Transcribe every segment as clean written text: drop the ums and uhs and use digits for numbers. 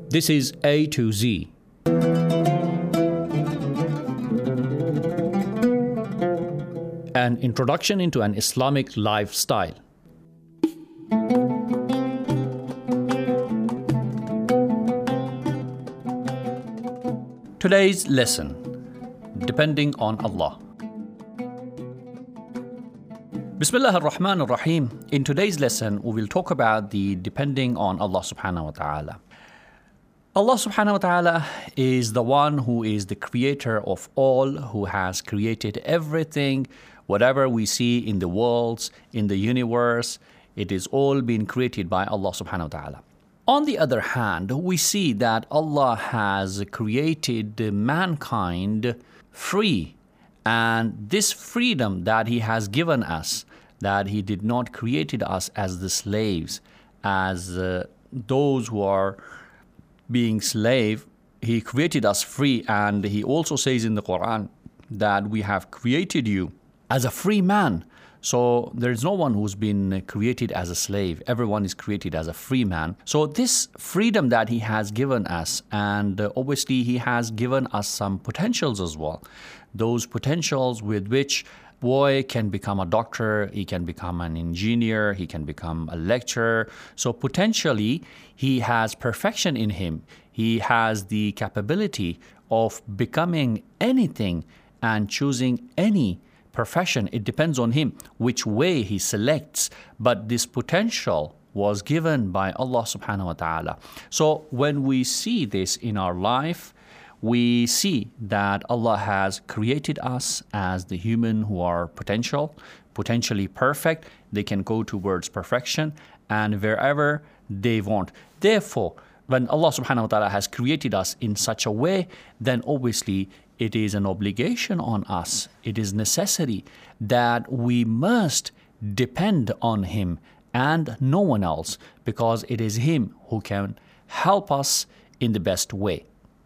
This is A to Z. An introduction into an Islamic lifestyle. Today's lesson, depending on Allah. Bismillah ar-Rahman ar-Rahim. In today's lesson, we will talk about the depending on Allah subhanahu wa ta'ala. Allah subhanahu wa ta'ala is the one who is the creator of all, who has created everything, whatever we see in the worlds, in the universe, it is all been created by Allah subhanahu wa ta'ala. On the other hand, we see that Allah has created mankind free, and this freedom that He has given us, that He did not create us as the slaves, as those who are being slave. He created us free, and He also says in the Quran that we have created you as a free man. So there is no one who's been created as a slave. Everyone is created as a free man. So this freedom that He has given us, and obviously He has given us some potentials as well. Those potentials with which boy can become a doctor, he can become an engineer, he can become a lecturer. So potentially he has perfection in him. He has the capability of becoming anything and choosing any profession. It depends on him which way he selects, but this potential was given by Allah subhanahu wa ta'ala. So when we see this in our life, we see that Allah has created us as the human who are potentially perfect. They can go towards perfection and wherever they want. Therefore, when Allah subhanahu wa ta'ala has created us in such a way, then obviously it is an obligation on us. It is necessary that we must depend on Him and no one else, because it is Him who can help us in the best way.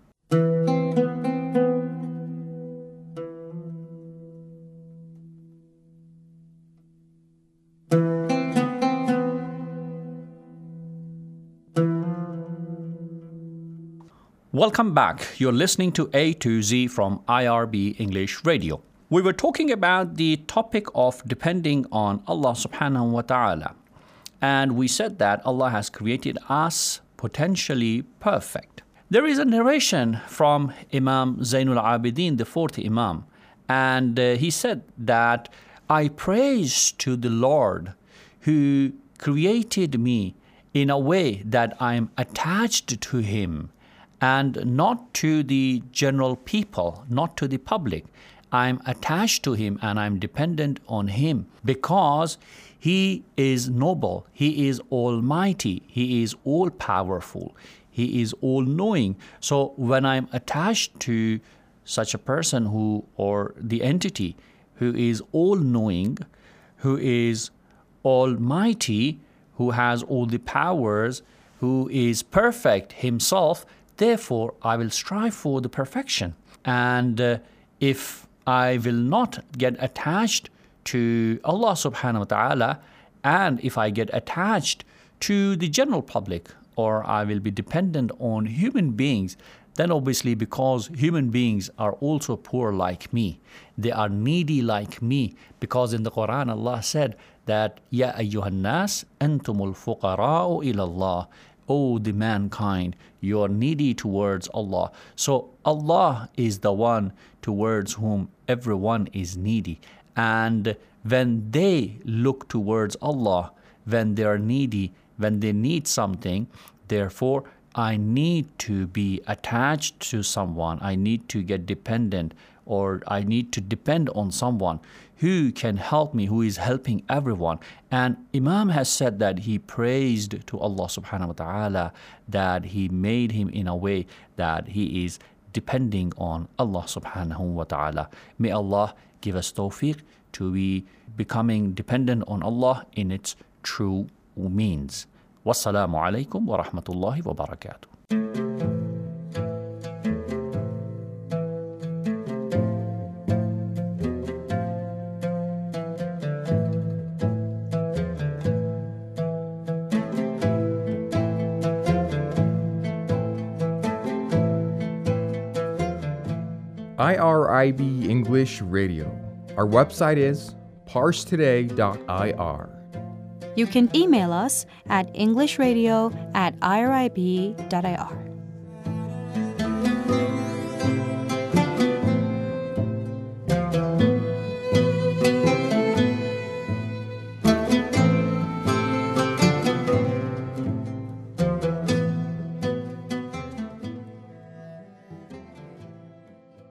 Welcome back. You're listening to A to Z from IRB English Radio. We were talking about the topic of depending on Allah subhanahu wa ta'ala. And we said that Allah has created us potentially perfect. There is a narration from Imam Zainul Abidin, the fourth Imam. And he said that I praise to the Lord who created me in a way that I am attached to Him, and not to the general people, not to the public. I'm attached to Him and I'm dependent on Him because He is noble, He is almighty, He is all-powerful, He is all-knowing. So when I'm attached to such a person or the entity who is all-knowing, who is almighty, who has all the powers, who is perfect Himself, therefore, I will strive for the perfection. And if I will not get attached to Allah subhanahu wa ta'ala, and if I get attached to the general public, or I will be dependent on human beings, then obviously because human beings are also poor like me, they are needy like me, because in the Quran Allah said that Ya ayyuhan nas antumul fuqara'u ila Allah. Oh, the mankind, you are needy towards Allah. So Allah is the one towards whom everyone is needy. And when they look towards Allah, when they are needy, when they need something, therefore I need to be attached to someone. I need to get dependent, or I need to depend on someone who can help me, who is helping everyone. And Imam has said that he praised to Allah subhanahu wa ta'ala that He made him in a way that he is depending on Allah subhanahu wa ta'ala. May Allah give us tawfiq to be becoming dependent on Allah in its true means. Wassalamu alaikum wa rahmatullahi wa barakatuh. IRIB English Radio. Our website is parsetoday.ir. You can email us at englishradio@irib.ir.